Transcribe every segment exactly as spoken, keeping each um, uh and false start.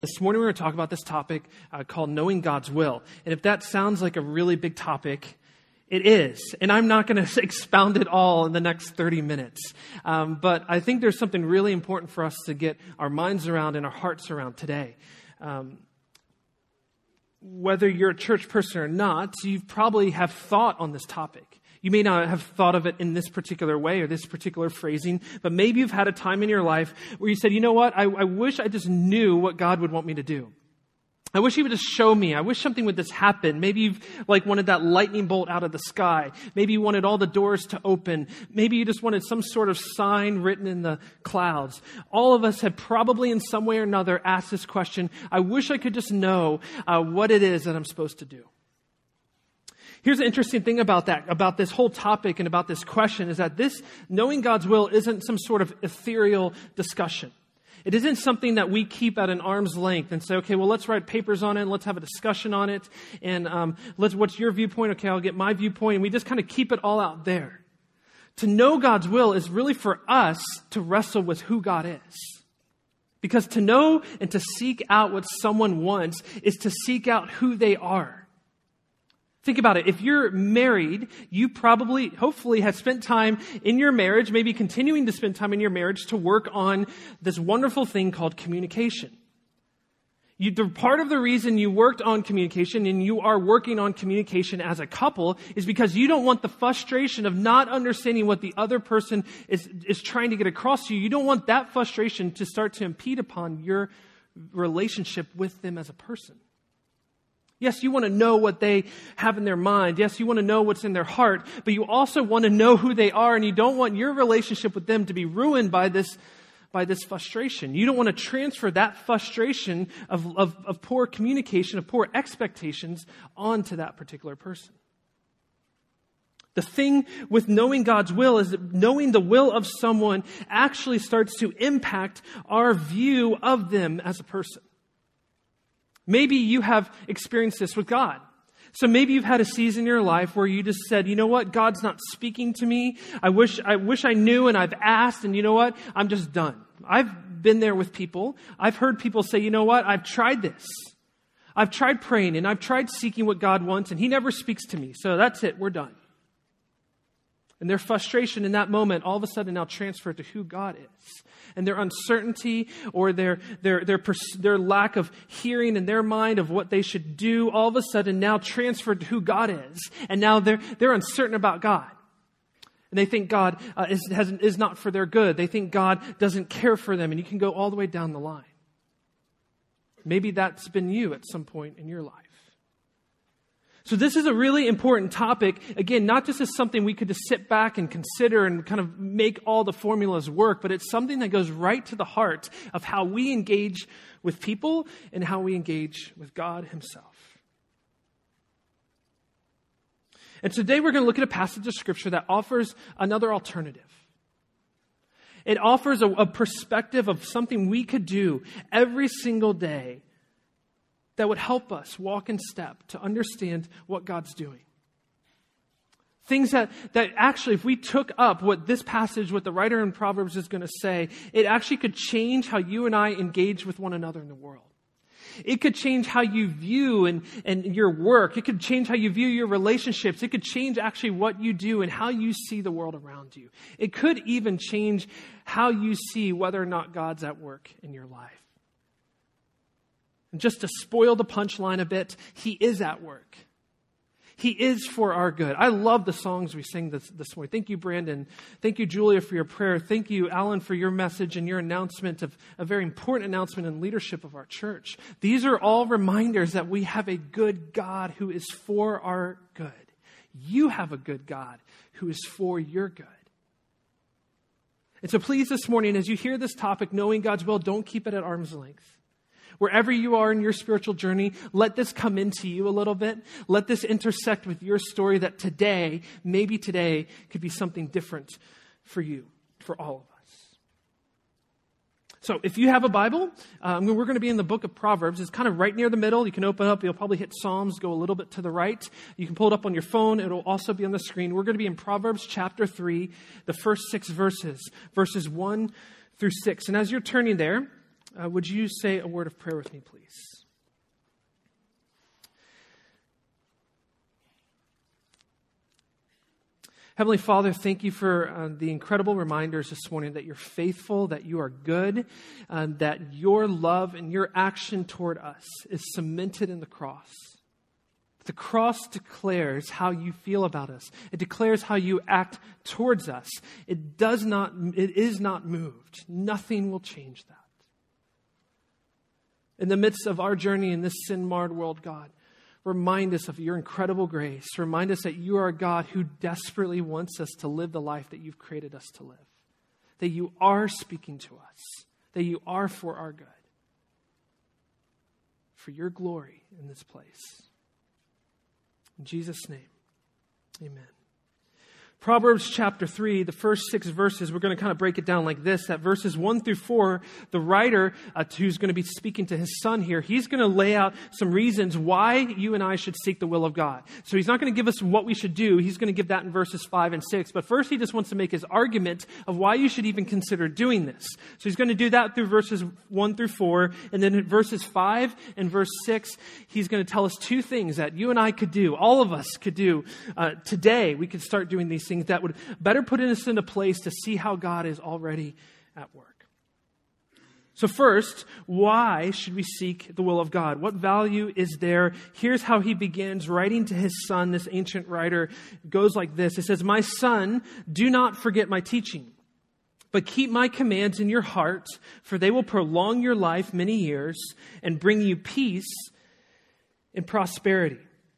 This morning we're going to talk about this topic uh, called knowing God's will. And if that sounds like a really big topic, it is. And I'm not going to expound it all in the next thirty minutes. Um, but I think there's something really important for us to get our minds around and our hearts around today. Um, whether you're a church person or not, you probably have thought on this topic. You may not have thought of it in this particular way or this particular phrasing, but maybe you've had a time in your life where you said, you know what, I, I wish I just knew what God would want me to do. I wish He would just show me. I wish something would just happen. Maybe you've like wanted that lightning bolt out of the sky. Maybe you wanted all the doors to open. Maybe you just wanted some sort of sign written in the clouds. All of us have probably in some way or another asked this question. I wish I could just know uh, what it is that I'm supposed to do. Here's the interesting thing about that, about this whole topic and about this question is that this knowing God's will isn't some sort of ethereal discussion. It isn't something that we keep at an arm's length and say, okay, well, let's write papers on it and let's have a discussion on it. And um, let's, what's your viewpoint? Okay, I'll get my viewpoint. And we just kind of keep it all out there. To know God's will is really for us to wrestle with who God is. Because to know and to seek out what someone wants is to seek out who they are. Think about it. If you're married, you probably, hopefully, have spent time in your marriage, maybe continuing to spend time in your marriage to work on this wonderful thing called communication. You, the part of the reason you worked on communication and you are working on communication as a couple is because you don't want the frustration of not understanding what the other person is, is trying to get across to you. You don't want that frustration to start to impede upon your relationship with them as a person. Yes, you want to know what they have in their mind. Yes, you want to know what's in their heart, but you also want to know who they are, and you don't want your relationship with them to be ruined by this, by this frustration. You don't want to transfer that frustration of, of, of poor communication, of poor expectations onto that particular person. The thing with knowing God's will is that knowing the will of someone actually starts to impact our view of them as a person. Maybe you have experienced this with God. So maybe you've had a season in your life where you just said, you know what, God's not speaking to me. I wish I wish I knew and I've asked and you know what, I'm just done. I've been there with people. I've heard people say, you know what, I've tried this. I've tried praying and I've tried seeking what God wants and He never speaks to me. So that's it, we're done. And their frustration in that moment all of a sudden now transferred to who God is. And their uncertainty or their their their their lack of hearing in their mind of what they should do all of a sudden now transferred to who God is. And now they're they're uncertain about God. And they think God uh, is has, is not for their good. They think God doesn't care for them. And you can go all the way down the line. Maybe that's been you at some point in your life. So this is a really important topic, again, not just as something we could just sit back and consider and kind of make all the formulas work, but it's something that goes right to the heart of how we engage with people and how we engage with God Himself. And today we're going to look at a passage of Scripture that offers another alternative. It offers a, a perspective of something we could do every single day that would help us walk in step to understand what God's doing. Things that, that actually, if we took up what this passage, what the writer in Proverbs is going to say, it actually could change how you and I engage with one another in the world. It could change how you view and, and your work. It could change how you view your relationships. It could change actually what you do and how you see the world around you. It could even change how you see whether or not God's at work in your life. And just to spoil the punchline a bit, He is at work. He is for our good. I love the songs we sing this, this morning. Thank you, Brandon. Thank you, Julia, for your prayer. Thank you, Alan, for your message and your announcement of a very important announcement in leadership of our church. These are all reminders that we have a good God who is for our good. You have a good God who is for your good. And so please this morning, as you hear this topic, knowing God's will, don't keep it at arm's length. Wherever you are in your spiritual journey, let this come into you a little bit. Let this intersect with your story that today, maybe today, could be something different for you, for all of us. So if you have a Bible, um, we're going to be in the book of Proverbs. It's kind of right near the middle. You can open up. You'll probably hit Psalms, go a little bit to the right. You can pull it up on your phone. It'll also be on the screen. We're going to be in Proverbs chapter three, the first six verses, verses one through six. And as you're turning there, Uh, would you say a word of prayer with me, please? Heavenly Father, thank you for uh, the incredible reminders this morning that you're faithful, that you are good, uh, that your love and your action toward us is cemented in the cross. The cross declares how you feel about us. It declares how you act towards us. It does not, it is not moved. Nothing will change that. In the midst of our journey in this sin-marred world, God, remind us of your incredible grace. Remind us that you are a God who desperately wants us to live the life that you've created us to live. That you are speaking to us. That you are for our good. For your glory in this place. In Jesus' name, amen. Proverbs chapter three, the first six verses, we're going to kind of break it down like this. That verses one through four, the writer uh, who's going to be speaking to his son here, he's going to lay out some reasons why you and I should seek the will of God. So he's not going to give us what we should do. He's going to give that in verses five and six. But first he just wants to make his argument of why you should even consider doing this. So he's going to do that through verses one through four. And then in verses five and verse six, he's going to tell us two things that you and I could do, all of us could do uh, today. We could start doing these things that would better put us in a place to see how God is already at work. So first, why should we seek the will of God? What value is there? Here's how he begins writing to his son. This ancient writer goes like this. It says, "My son, do not forget my teaching, but keep my commands in your heart, for they will prolong your life many years and bring you peace and prosperity."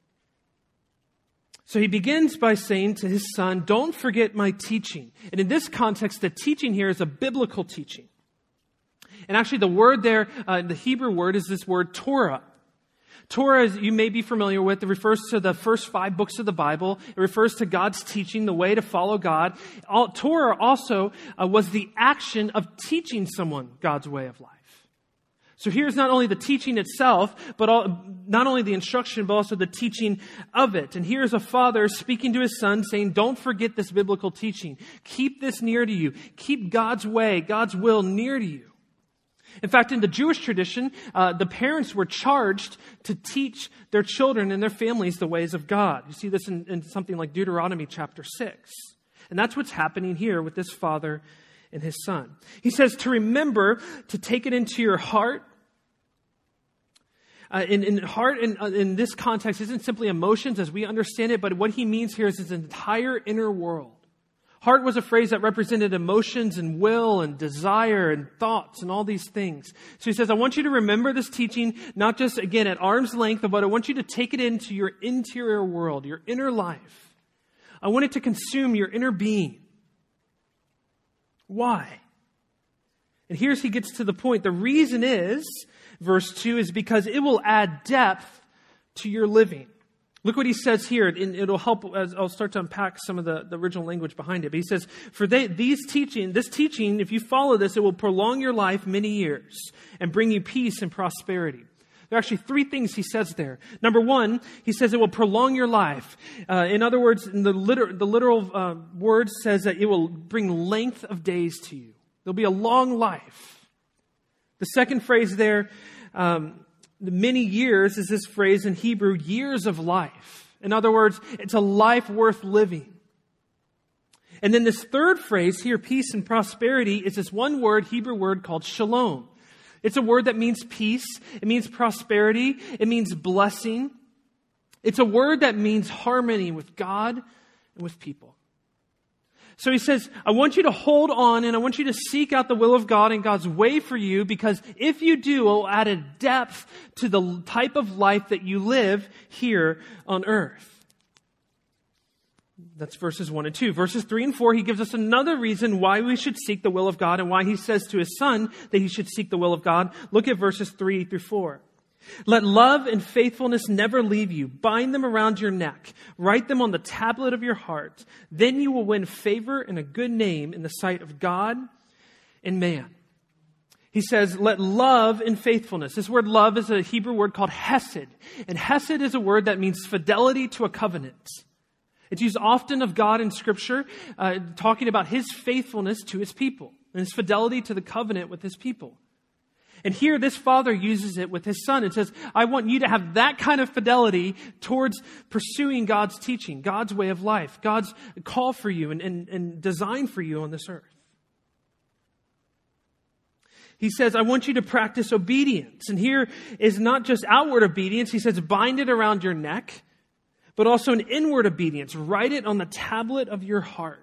So he begins by saying to his son, don't forget my teaching. And in this context, the teaching here is a biblical teaching. And actually the word there, uh, the Hebrew word is this word Torah. Torah, as you may be familiar with, it refers to the first five books of the Bible. It refers to God's teaching, the way to follow God. All, Torah also uh, was the action of teaching someone God's way of life. So here's not only the teaching itself, but all, not only the instruction, but also the teaching of it. And here's a father speaking to his son saying, don't forget this biblical teaching. Keep this near to you. Keep God's way, God's will near to you. In fact, in the Jewish tradition, uh, the parents were charged to teach their children and their families the ways of God. You see this in, in something like Deuteronomy chapter six. And that's what's happening here with this father and his son. He says to remember to take it into your heart. Uh, in, in heart, in, uh, in this context, isn't simply emotions as we understand it, but what he means here is his entire inner world. Heart was a phrase that represented emotions and will and desire and thoughts and all these things. So he says, I want you to remember this teaching, not just, again, at arm's length, but I want you to take it into your interior world, your inner life. I want it to consume your inner being. Why? And here's he gets to the point. The reason is, verse two, is because it will add depth to your living. Look what he says here, and it'll help as I'll start to unpack some of the, the original language behind it. But he says, for they, these teaching, this teaching, if you follow this, it will prolong your life many years and bring you peace and prosperity. There are actually three things he says there. Number one, he says it will prolong your life. Uh, in other words, in the, liter- the literal uh, word says that it will bring length of days to you. There'll be a long life. The second phrase there, um, the many years is this phrase in Hebrew, years of life. In other words, it's a life worth living. And then this third phrase here, peace and prosperity, is this one word, Hebrew word called shalom. It's a word that means peace. It means prosperity. It means blessing. It's a word that means harmony with God and with people. So he says, I want you to hold on and I want you to seek out the will of God and God's way for you, because if you do, it will add a depth to the type of life that you live here on earth. That's verses one and two. Verses three and four, he gives us another reason why we should seek the will of God and why he says to his son that he should seek the will of God. Look at verses three through four. Let love and faithfulness never leave you. Bind them around your neck. Write them on the tablet of your heart. Then you will win favor and a good name in the sight of God and man. He says, let love and faithfulness. This word love is a Hebrew word called hesed. And hesed is a word that means fidelity to a covenant. It's used often of God in Scripture, uh, talking about his faithfulness to his people and his fidelity to the covenant with his people. And here, this father uses it with his son and says, I want you to have that kind of fidelity towards pursuing God's teaching, God's way of life, God's call for you and, and, and design for you on this earth. He says, I want you to practice obedience. And here is not just outward obedience. He says, bind it around your neck, but also an inward obedience. Write it on the tablet of your heart.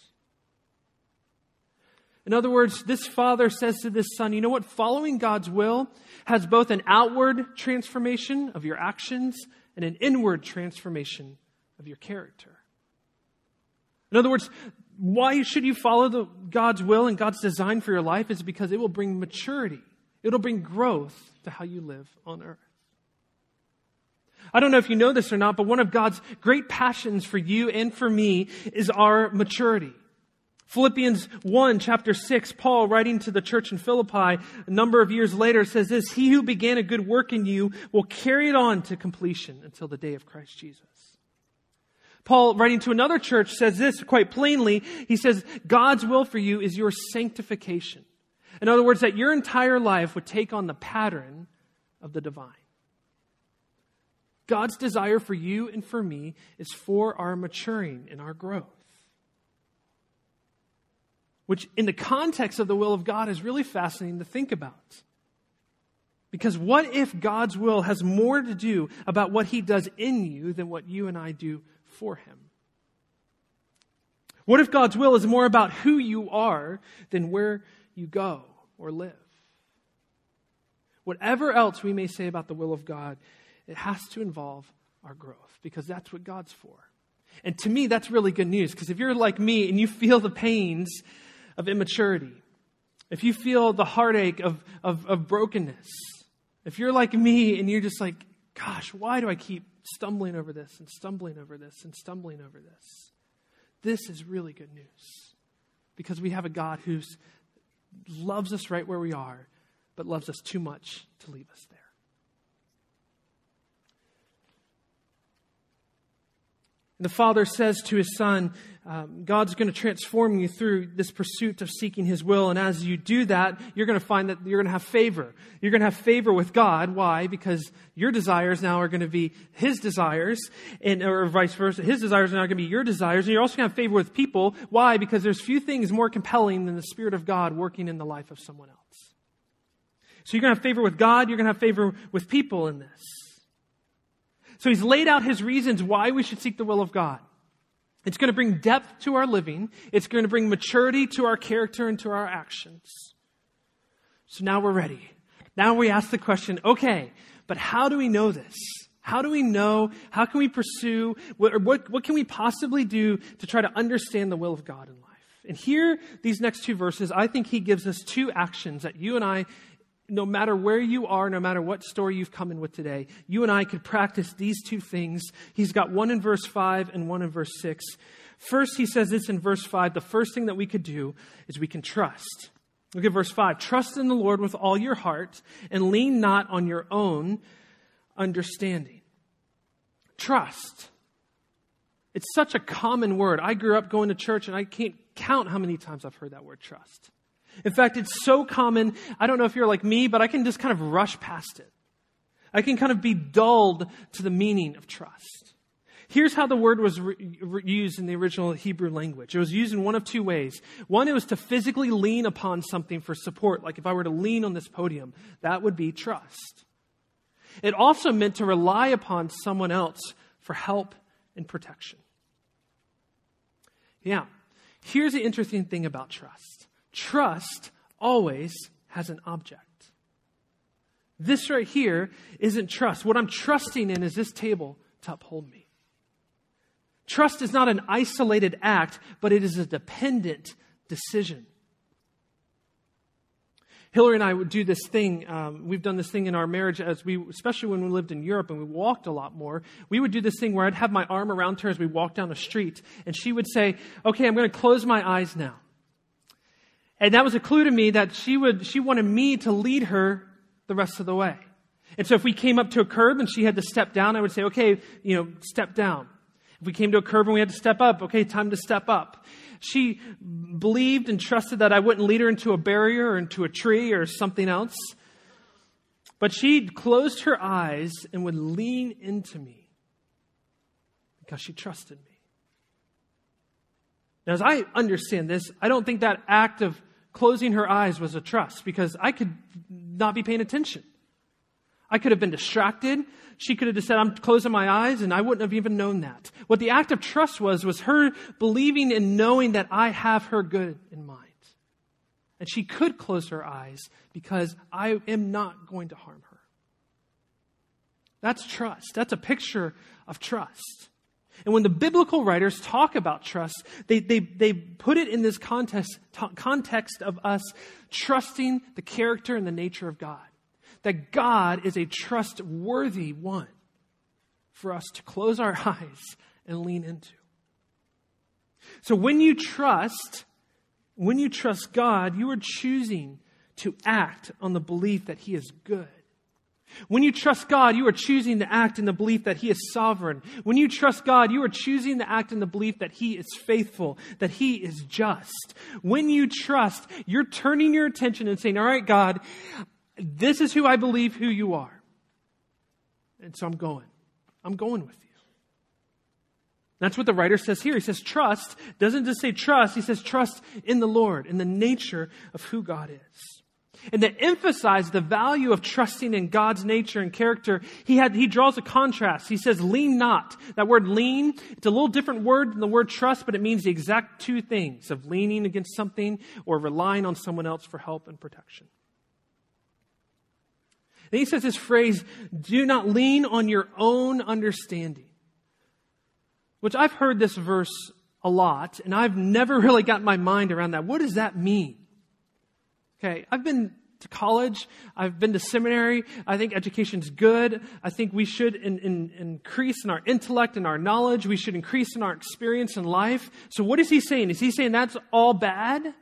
In other words, this father says to this son, you know what? Following God's will has both an outward transformation of your actions and an inward transformation of your character. In other words, why should you follow the, God's will and God's design for your life is because it will bring maturity. It'll bring growth to how you live on earth. I don't know if you know this or not, but one of God's great passions for you and for me is our maturity. Philippians one, chapter six, Paul, writing to the church in Philippi a number of years later, says this, he who began a good work in you will carry it on to completion until the day of Christ Jesus. Paul, writing to another church, says this quite plainly. He says, God's will for you is your sanctification. In other words, that your entire life would take on the pattern of the divine. God's desire for you and for me is for our maturing and our growth. Which in the context of the will of God is really fascinating to think about. Because what if God's will has more to do about what He does in you than what you and I do for Him? What if God's will is more about who you are than where you go or live? Whatever else we may say about the will of God, it has to involve our growth because that's what God's for. And to me, that's really good news because if you're like me and you feel the pains of immaturity, if you feel the heartache of, of, of brokenness, if you're like me and you're just like, gosh, why do I keep stumbling over this and stumbling over this and stumbling over this? This is really good news because we have a God who loves us right where we are, but loves us too much to leave us there. The father says to his son, um, God's going to transform you through this pursuit of seeking His will. And as you do that, you're going to find that you're going to have favor. You're going to have favor with God. Why? Because your desires now are going to be His desires, and or vice versa. His desires are now going to be your desires. And you're also going to have favor with people. Why? Because there's few things more compelling than the Spirit of God working in the life of someone else. So you're going to have favor with God. You're going to have favor with people in this. So He's laid out His reasons why we should seek the will of God. It's going to bring depth to our living. It's going to bring maturity to our character and to our actions. So now we're ready. Now we ask the question, okay, but how do we know this? How do we know? How can we pursue? What, what, what can we possibly do to try to understand the will of God in life? And here, these next two verses, I think He gives us two actions that you and I, no matter where you are, no matter what story you've come in with today, you and I could practice these two things. He's got one in verse five and one in verse six. First, he says this in verse five. The first thing that we could do is we can trust. Look at verse five. Trust in the Lord with all your heart and lean not on your own understanding. Trust. It's such a common word. I grew up going to church and I can't count how many times I've heard that word trust. In fact, it's so common, I don't know if you're like me, but I can just kind of rush past it. I can kind of be dulled to the meaning of trust. Here's how the word was re- re- used in the original Hebrew language. It was used in one of two ways. One, it was to physically lean upon something for support. Like if I were to lean on this podium, that would be trust. It also meant to rely upon someone else for help and protection. Yeah, here's the interesting thing about trust. Trust always has an object. This right here isn't trust. What I'm trusting in is this table to uphold me. Trust is not an isolated act, but it is a dependent decision. Hillary and I would do this thing. Um, we've done this thing in our marriage, as we, especially when we lived in Europe and we walked a lot more. We would do this thing where I'd have my arm around her as we walked down the street, and she would say, "Okay, I'm going to close my eyes now." And that was a clue to me that she would, she wanted me to lead her the rest of the way. And so if we came up to a curb and she had to step down, I would say, "Okay, you know, step down." If we came to a curb and we had to step up, okay, time to step up. She believed and trusted that I wouldn't lead her into a barrier or into a tree or something else, But she closed her eyes and would lean into me because she trusted me. Now, as I understand this, I don't think that act of closing her eyes was a trust, because I could not be paying attention. I could have been distracted. She could have just said, I'm closing my eyes, and I wouldn't have even known that. What the act of trust was, was her believing and knowing that I have her good in mind. And she could close her eyes because I am not going to harm her. That's trust. That's a picture of trust. And when the biblical writers talk about trust, they, they, they put it in this context, context of us trusting the character and the nature of God. That God is a trustworthy one for us to close our eyes and lean into. So when you trust, when you trust God, you are choosing to act on the belief that He is good. When you trust God, you are choosing to act in the belief that He is sovereign. When you trust God, you are choosing to act in the belief that He is faithful, that He is just. When you trust, you're turning your attention and saying, all right, God, this is who I believe who you are. And so I'm going. I'm going with you. That's what the writer says here. He says trust. Doesn't just say trust. He says trust in the Lord, in the nature of who God is. And to emphasize the value of trusting in God's nature and character, he had he draws a contrast. He says, lean not. That word lean, it's a little different word than the word trust, but it means the exact two things of leaning against something or relying on someone else for help and protection. Then he says this phrase, do not lean on your own understanding. Which I've heard this verse a lot, and I've never really gotten my mind around that. What does that mean? Okay, I've been to college. I've been to seminary. I think education's good. I think we should in, in, increase in our intellect and our knowledge. We should increase in our experience in life. So what is he saying? Is he saying that's all bad?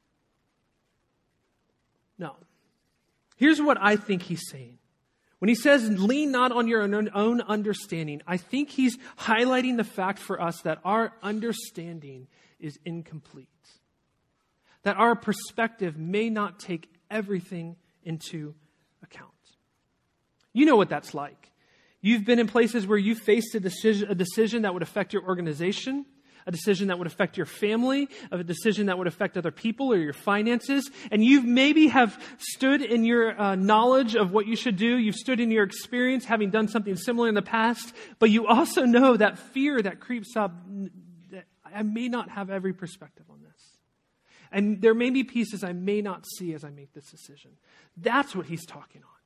No. Here's what I think he's saying. When he says, lean not on your own understanding, I think he's highlighting the fact for us that our understanding is incomplete. That our perspective may not take everything into account. You know what that's like. You've been in places where you faced a decision, a decision that would affect your organization, a decision that would affect your family, a decision that would affect other people or your finances. And you maybe have stood in your uh, knowledge of what you should do. You've stood in your experience having done something similar in the past. But you also know that fear that creeps up, that I may not have every perspective on this. And there may be pieces I may not see as I make this decision. That's what he's talking on.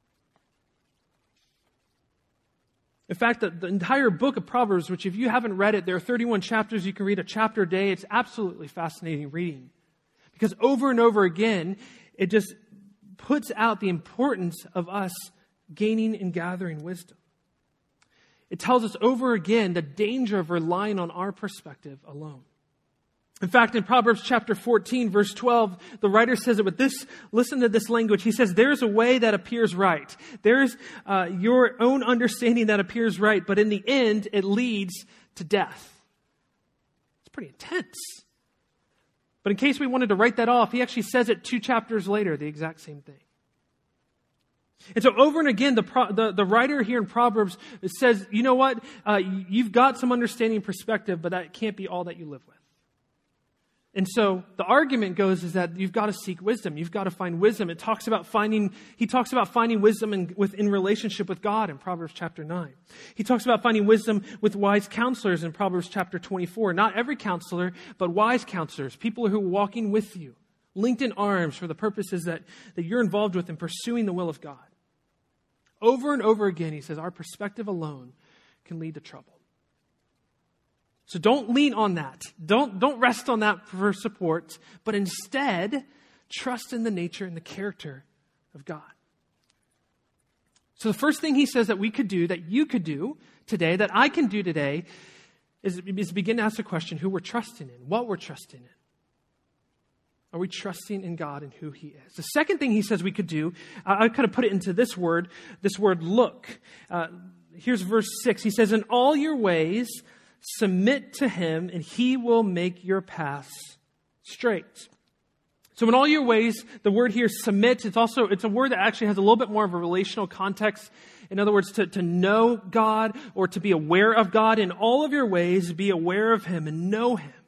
In fact, the, the entire book of Proverbs, which if you haven't read it, there are thirty-one chapters. You can read a chapter a day. It's absolutely fascinating reading. Because over and over again, it just puts out the importance of us gaining and gathering wisdom. It tells us over again the danger of relying on our perspective alone. In fact, in Proverbs chapter fourteen, verse twelve, the writer says it with this, listen to this language. He says, there's a way that appears right. There's uh, your own understanding that appears right, but in the end, it leads to death. It's pretty intense. But in case we wanted to write that off, he actually says it two chapters later, the exact same thing. And so over and again, the, pro, the, the writer here in Proverbs says, you know what? Uh, you've got some understanding perspective, but that can't be all that you live with. And so the argument goes is that you've got to seek wisdom. You've got to find wisdom. It talks about finding, he talks about finding wisdom in, with, in relationship with God in Proverbs chapter nine. He talks about finding wisdom with wise counselors in Proverbs chapter twenty-four. Not every counselor, but wise counselors, people who are walking with you, linked in arms for the purposes that, that you're involved with in pursuing the will of God. Over and over again, he says, our perspective alone can lead to trouble. So don't lean on that. Don't, don't rest on that for support, but instead trust in the nature and the character of God. So the first thing he says that we could do, that you could do today, that I can do today, is, is begin to ask the question who we're trusting in, what we're trusting in. Are we trusting in God and who He is? The second thing he says we could do, I, I kind of put it into this word, this word look. Uh, here's verse six. He says, in all your ways, submit to Him, and He will make your paths straight. So in all your ways, the word here, submit, it's also, it's a word that actually has a little bit more of a relational context. In other words, to, to know God or to be aware of God. In all of your ways, be aware of Him and know Him.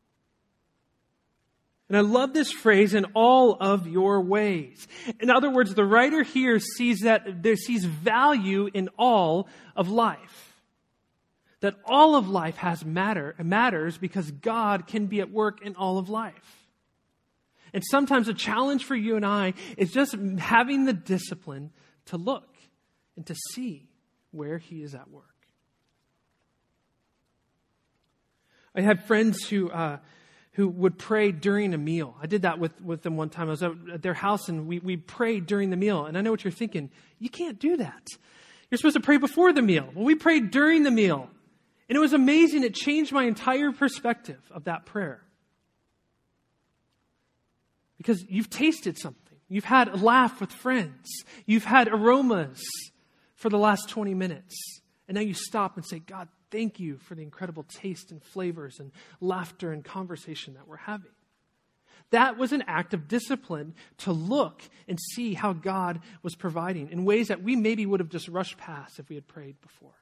And I love this phrase, in all of your ways. In other words, the writer here sees that there sees value in all of life. That all of life has matter, matters because God can be at work in all of life. And sometimes a challenge for you and I is just having the discipline to look and to see where He is at work. I had friends who uh, who would pray during a meal. I did that with, with them one time. I was at their house and we, we prayed during the meal. And I know what you're thinking. You can't do that. You're supposed to pray before the meal. Well, we prayed during the meal. And it was amazing. It changed my entire perspective of that prayer. Because you've tasted something. You've had a laugh with friends. You've had aromas for the last twenty minutes. And now you stop and say, God, thank you for the incredible taste and flavors and laughter and conversation that we're having. That was an act of discipline to look and see how God was providing in ways that we maybe would have just rushed past if we had prayed before.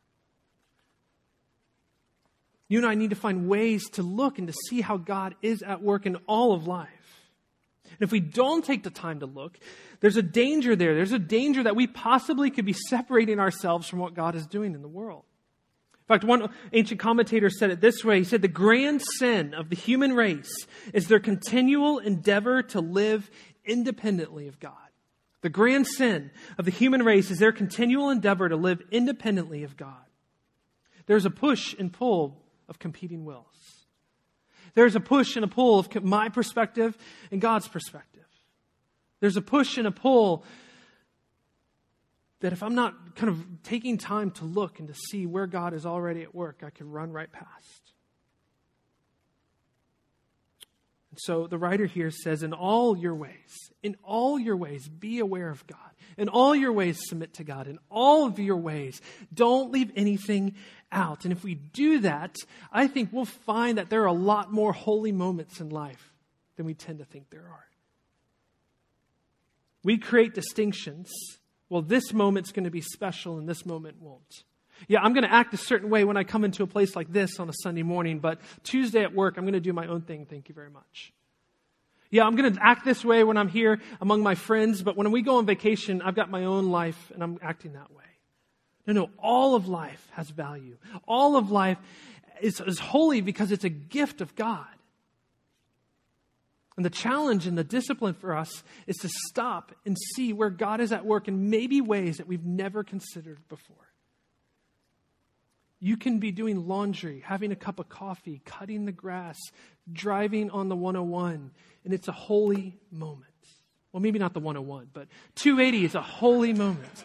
You and I need to find ways to look and to see how God is at work in all of life. And if we don't take the time to look, there's a danger there. There's a danger that we possibly could be separating ourselves from what God is doing in the world. In fact, one ancient commentator said it this way. He said, the grand sin of the human race is their continual endeavor to live independently of God. The grand sin of the human race is their continual endeavor to live independently of God. There's a push and pull of competing wills. There's a push and a pull of my perspective and God's perspective. There's a push and a pull that if I'm not kind of taking time to look and to see where God is already at work, I can run right past. And so the writer here says, in all your ways, in all your ways, be aware of God. In all your ways, submit to God. In all of your ways, don't leave anything out. And if we do that, I think we'll find that there are a lot more holy moments in life than we tend to think there are. We create distinctions. Well, this moment's going to be special and this moment won't. Yeah, I'm going to act a certain way when I come into a place like this on a Sunday morning, but Tuesday at work, I'm going to do my own thing. Thank you very much. Yeah, I'm going to act this way when I'm here among my friends, but when we go on vacation, I've got my own life and I'm acting that way. No, no, all of life has value. All of life is, is holy because it's a gift of God. And the challenge and the discipline for us is to stop and see where God is at work in maybe ways that we've never considered before. You can be doing laundry, having a cup of coffee, cutting the grass, driving on the one oh one, and it's a holy moment. Well, maybe not the one oh one, but two eighty is a holy moment.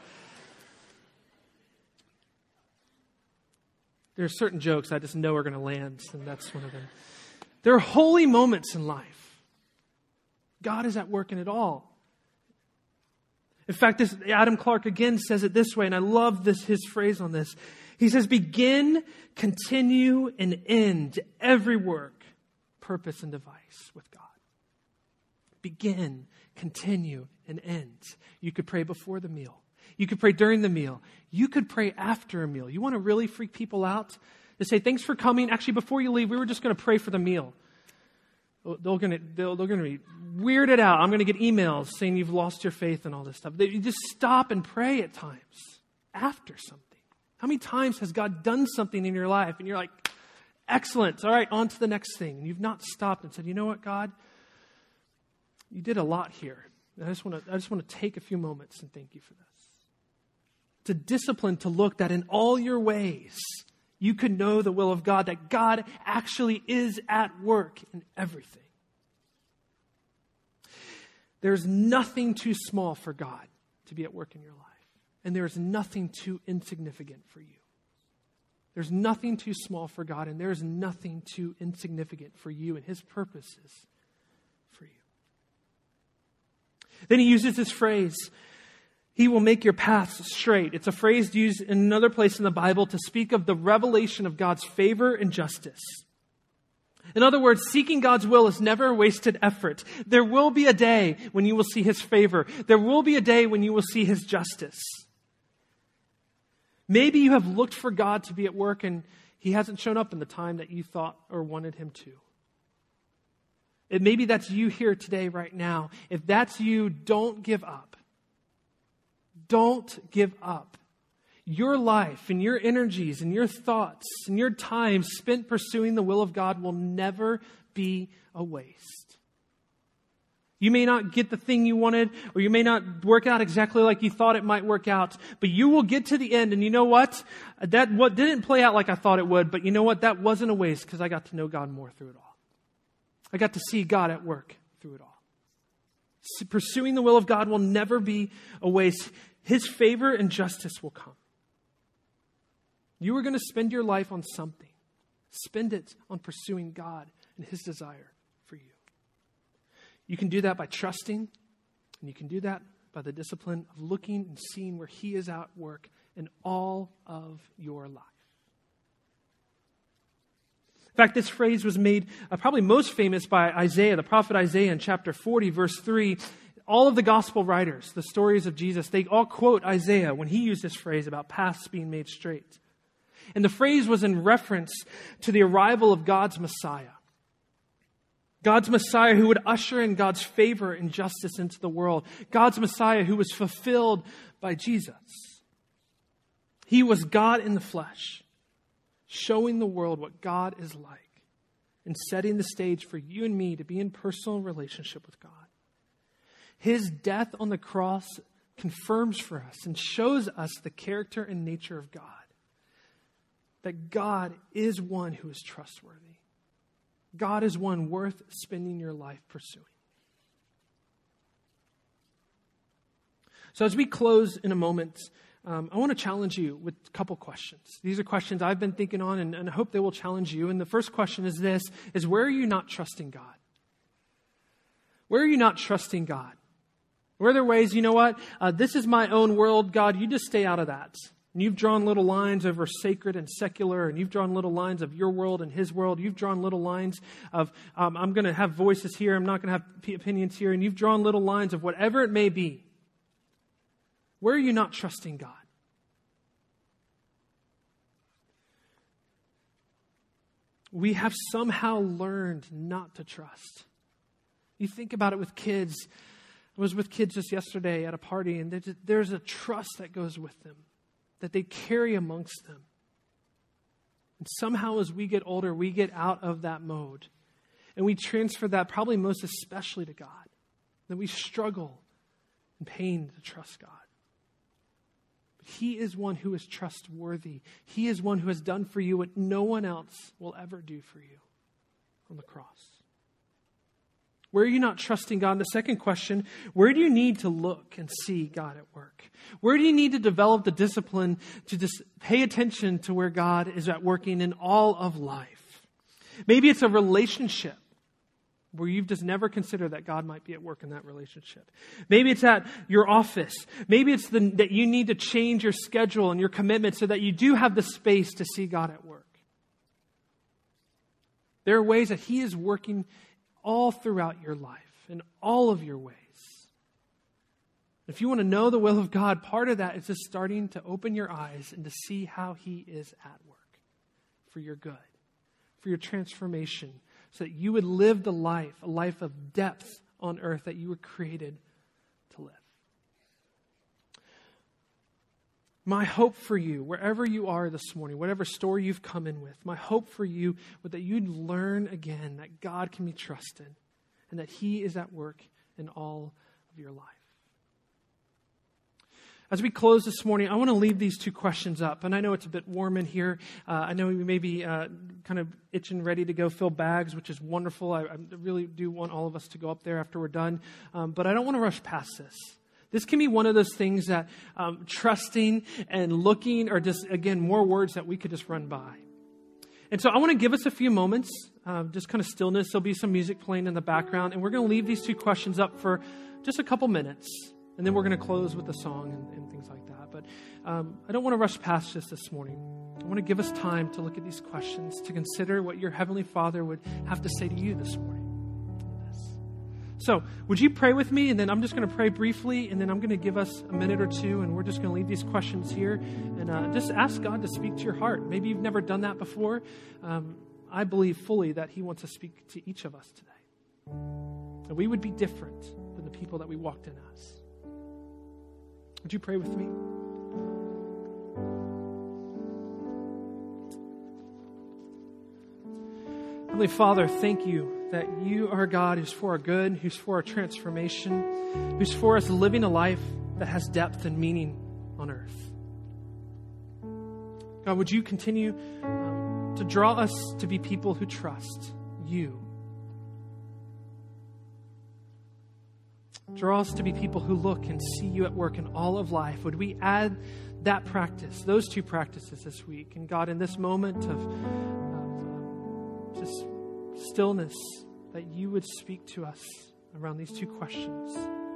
There are certain jokes I just know are going to land, and that's one of them. There are holy moments in life. God is at work in it all. In fact, this, Adam Clarke again says it this way, and I love this his phrase on this. He says, begin, continue, and end every work, purpose, and device with God. Begin, continue, and end. You could pray before the meal. You could pray during the meal. You could pray after a meal. You want to really freak people out? To say, thanks for coming. Actually, before you leave, we were just going to pray for the meal. They're going to, they're going to be weirded out. I'm going to get emails saying you've lost your faith and all this stuff. You just stop and pray at times after something. How many times has God done something in your life and you're like, excellent, all right, on to the next thing. And you've not stopped and said, you know what, God? You did a lot here. And I just want to, I just want to take a few moments and thank you for this. It's a discipline to look that in all your ways, you could know the will of God, that God actually is at work in everything. There's nothing too small for God to be at work in your life. And there's nothing too insignificant for you. There's nothing too small for God, and there's nothing too insignificant for you and His purposes for you. Then he uses this phrase, He will make your paths straight. It's a phrase used in another place in the Bible to speak of the revelation of God's favor and justice. In other words, seeking God's will is never a wasted effort. There will be a day when you will see His favor. There will be a day when you will see His justice. Maybe you have looked for God to be at work and He hasn't shown up in the time that you thought or wanted Him to. And maybe that's you here today, right now. If that's you, don't give up. Don't give up. Your life and your energies and your thoughts and your time spent pursuing the will of God will never be a waste. You may not get the thing you wanted, or you may not work out exactly like you thought it might work out, but you will get to the end, and you know what? That what didn't play out like I thought it would, but you know what? That wasn't a waste because I got to know God more through it all. I got to see God at work through it all. Pursuing the will of God will never be a waste. His favor and justice will come. You are going to spend your life on something. Spend it on pursuing God and His desire for you. You can do that by trusting, and you can do that by the discipline of looking and seeing where He is at work in all of your life. In fact, this phrase was made uh, probably most famous by Isaiah, the prophet Isaiah, in chapter forty, verse three. All of the gospel writers, the stories of Jesus, they all quote Isaiah when he used this phrase about paths being made straight. And the phrase was in reference to the arrival of God's Messiah. God's Messiah who would usher in God's favor and justice into the world. God's Messiah who was fulfilled by Jesus. He was God in the flesh, showing the world what God is like and setting the stage for you and me to be in personal relationship with God. His death on the cross confirms for us and shows us the character and nature of God. That God is one who is trustworthy. God is one worth spending your life pursuing. So as we close in a moment, um, I want to challenge you with a couple questions. These are questions I've been thinking on, and, and I hope they will challenge you. And the first question is this, is where are you not trusting God? Where are you not trusting God? Where are there ways, you know what, uh, this is my own world, God, you just stay out of that. And you've drawn little lines over sacred and secular, and you've drawn little lines of your world and His world. You've drawn little lines of, um, I'm going to have voices here, I'm not going to have p- opinions here, and you've drawn little lines of whatever it may be. Where are you not trusting God? We have somehow learned not to trust. You think about it with kids. I was with kids just yesterday at a party, and there's a, there's a trust that goes with them, that they carry amongst them. And somehow as we get older, we get out of that mode. And we transfer that probably most especially to God. That we struggle in pain to trust God. But He is one who is trustworthy. He is one who has done for you what no one else will ever do for you on the cross. Where are you not trusting God? The second question, where do you need to look and see God at work? Where do you need to develop the discipline to just pay attention to where God is at working in all of life? Maybe it's a relationship where you've just never considered that God might be at work in that relationship. Maybe it's at your office. Maybe it's the, that you need to change your schedule and your commitment so that you do have the space to see God at work. There are ways that He is working all throughout your life, in all of your ways. If you want to know the will of God, part of that is just starting to open your eyes and to see how He is at work for your good, for your transformation, so that you would live the life, a life of depth on earth that you were created to live. My hope for you, wherever you are this morning, whatever story you've come in with, my hope for you was that you'd learn again that God can be trusted and that He is at work in all of your life. As we close this morning, I want to leave these two questions up. And I know it's a bit warm in here. Uh, I know we may be uh, kind of itching, ready to go fill bags, which is wonderful. I, I really do want all of us to go up there after we're done. Um, but I don't want to rush past this. This can be one of those things that um, trusting and looking are just, again, more words that we could just run by. And so I want to give us a few moments, uh, just kind of stillness. There'll be some music playing in the background. And we're going to leave these two questions up for just a couple minutes. And then we're going to close with a song and, and things like that. But um, I don't want to rush past this this morning. I want to give us time to look at these questions, to consider what your Heavenly Father would have to say to you this morning. So, would you pray with me? And then I'm just going to pray briefly, and then I'm going to give us a minute or two, and we're just going to leave these questions here. And uh, just ask God to speak to your heart. Maybe you've never done that before. Um, I believe fully that He wants to speak to each of us today. And we would be different than the people that we walked in as. Would you pray with me? Heavenly Father, thank you that you are a God who's for our good, who's for our transformation, who's for us living a life that has depth and meaning on earth. God, would you continue um, to draw us to be people who trust you? Draw us to be people who look and see you at work in all of life. Would we add that practice, those two practices this week? And God, in this moment of, of um, just stillness, that you would speak to us around these two questions.